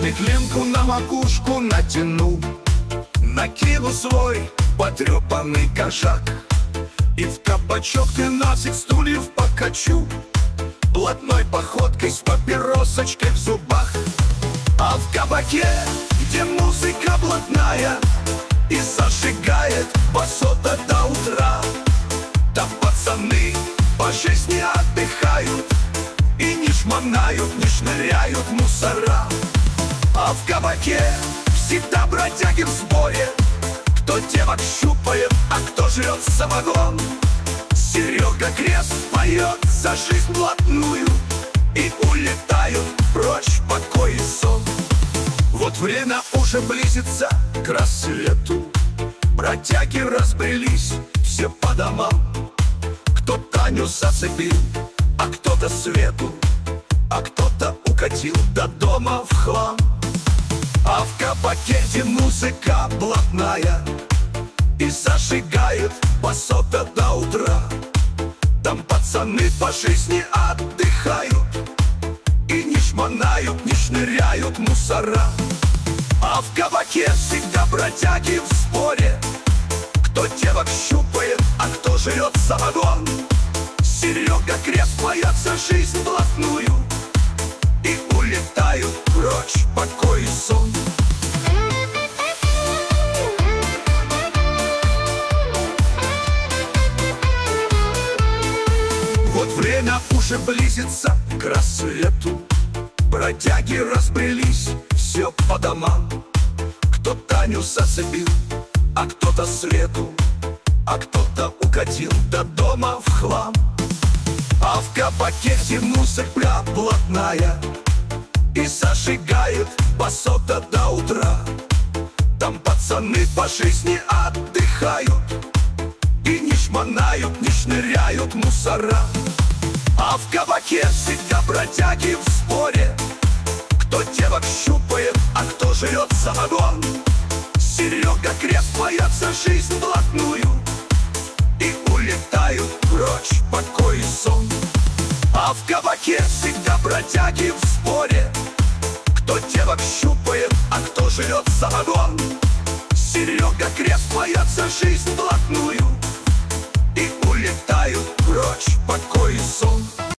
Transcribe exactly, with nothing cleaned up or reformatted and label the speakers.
Speaker 1: метлинку на макушку натяну, накину свой потрепанный кошак и в кабачок тринадцать стульев покачу, блатной походкой с папиросочкой в зубах. А в кабаке, где музыка блатная и зажигает басота до утра, там пацаны по жизни отдыхают и не шмонают, не шныряют мусора. А в кабаке всегда бродяги в сборе, кто девок щупает, а кто жрет самогон. Серега Крест поет за жизнь блатную, и улетают прочь в покой и сон. Вот время уже близится к рассвету, бродяги разбрелись все по домам. Кто Таню зацепил, а кто-то Свету, а кто-то укатил до дома в хлам. А в кабаке, где музыка блатная и зажигает басота до утра, там пацаны по жизни отдыхают и не шмонают, не шныряют мусора. А в кабаке всегда бродяги в споре, кто девок щупает, а кто жрет самогон. Серега Крест поет за жизнь блатную, и улетают прочь в покой и сон. Вот время уже близится к рассвету, бродяги разбрелись все по домам. Кто Таню зацепил, а кто-то Свету, а кто-то укатил до дома в хлам. А в кабаке, где музыка блатная и зажигает басота до утра, там пацаны по жизни отдыхают и не шмонают, не шныряют мусора. А в кабаке всегда бродяги в споре, кто девок щупает, а кто жрет самогон. Серега Крест поет за жизнь блатную, и улетают прочь в покой и сон. А в кабаке всегда бродяги в споре, кто девок щупает, а кто жрет самогон. Серега Крест поет за жизнь блатную, и улетают прочь в покой и сон.